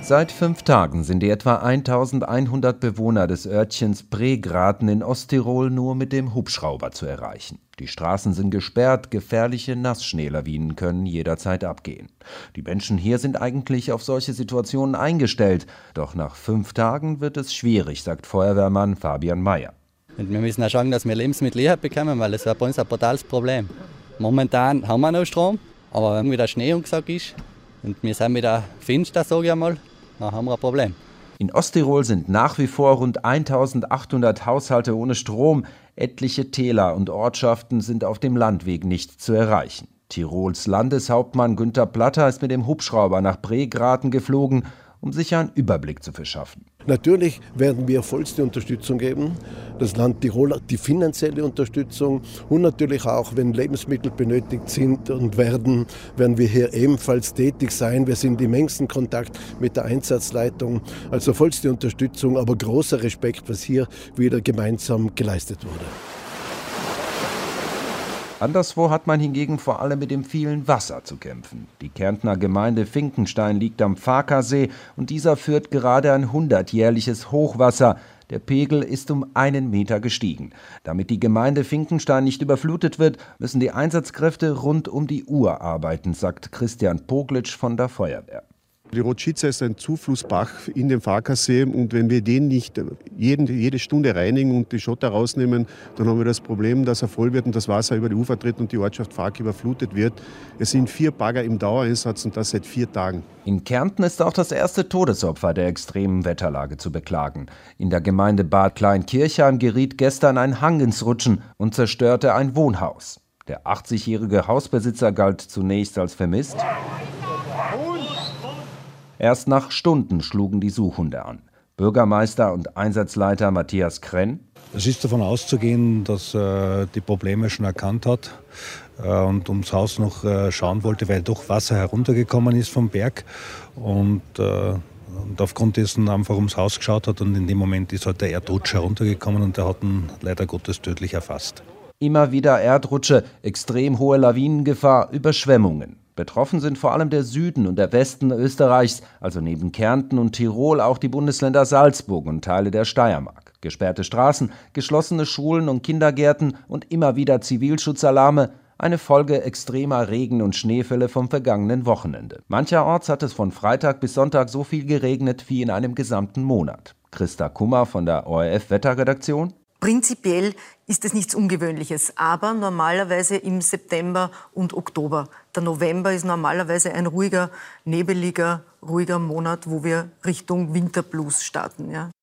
Seit 5 Tagen sind die etwa 1100 Bewohner des Örtchens Pregraten in Osttirol nur mit dem Hubschrauber zu erreichen. Die Straßen sind gesperrt, gefährliche Nassschneelawinen können jederzeit abgehen. Die Menschen hier sind eigentlich auf solche Situationen eingestellt, doch nach 5 Tagen wird es schwierig, sagt Feuerwehrmann Fabian Mayer. Und wir müssen auch schauen, dass wir Lebensmittel hier bekommen, weil das wäre bei uns ein brutales Problem. Momentan haben wir noch Strom, aber wenn wieder Schnee angesagt ist und wir sind wieder finster, sage ich einmal, dann haben wir ein Problem. In Osttirol sind nach wie vor rund 1800 Haushalte ohne Strom. Etliche Täler und Ortschaften sind auf dem Landweg nicht zu erreichen. Tirols Landeshauptmann Günther Platter ist mit dem Hubschrauber nach Pregraten geflogen, um sich einen Überblick zu verschaffen. Natürlich werden wir vollste Unterstützung geben. Das Land Tirol hat die finanzielle Unterstützung und natürlich auch, wenn Lebensmittel benötigt sind und werden wir hier ebenfalls tätig sein. Wir sind im engsten Kontakt mit der Einsatzleitung. Also vollste Unterstützung, aber großer Respekt, was hier wieder gemeinsam geleistet wurde. Anderswo hat man hingegen vor allem mit dem vielen Wasser zu kämpfen. Die Kärntner Gemeinde Finkenstein liegt am Farkasee und dieser führt gerade ein 100-jährliches Hochwasser. Der Pegel ist um 1 Meter gestiegen. Damit die Gemeinde Finkenstein nicht überflutet wird, müssen die Einsatzkräfte rund um die Uhr arbeiten, sagt Christian Poglitsch von der Feuerwehr. Die Rotschitzer ist ein Zuflussbach in den Farkasee und wenn wir den nicht jede Stunde reinigen und die Schotter rausnehmen, dann haben wir das Problem, dass er voll wird und das Wasser über die Ufer tritt und die Ortschaft Fark überflutet wird. Es sind 4 Bagger im Dauereinsatz und das seit 4 Tagen. In Kärnten ist auch das erste Todesopfer der extremen Wetterlage zu beklagen. In der Gemeinde Bad Kleinkirchheim geriet gestern ein Hang ins Rutschen und zerstörte ein Wohnhaus. Der 80-jährige Hausbesitzer galt zunächst als vermisst. Erst nach Stunden schlugen die Suchhunde an. Bürgermeister und Einsatzleiter Matthias Krenn. Es ist davon auszugehen, dass die Probleme schon erkannt hat und ums Haus noch schauen wollte, weil doch Wasser heruntergekommen ist vom Berg und aufgrund dessen einfach ums Haus geschaut hat und in dem Moment ist halt der Erdrutsch heruntergekommen und der hat ihn leider Gottes tödlich erfasst. Immer wieder Erdrutsche, extrem hohe Lawinengefahr, Überschwemmungen. Betroffen sind vor allem der Süden und der Westen Österreichs, also neben Kärnten und Tirol auch die Bundesländer Salzburg und Teile der Steiermark. Gesperrte Straßen, geschlossene Schulen und Kindergärten und immer wieder Zivilschutzalarme, eine Folge extremer Regen- und Schneefälle vom vergangenen Wochenende. Mancherorts hat es von Freitag bis Sonntag so viel geregnet wie in einem gesamten Monat. Christa Kummer von der ORF-Wetterredaktion. Prinzipiell ist es nichts Ungewöhnliches, aber normalerweise im September und Oktober. Der November ist normalerweise ein ruhiger, nebeliger, ruhiger Monat, wo wir Richtung Winterblues starten. Ja.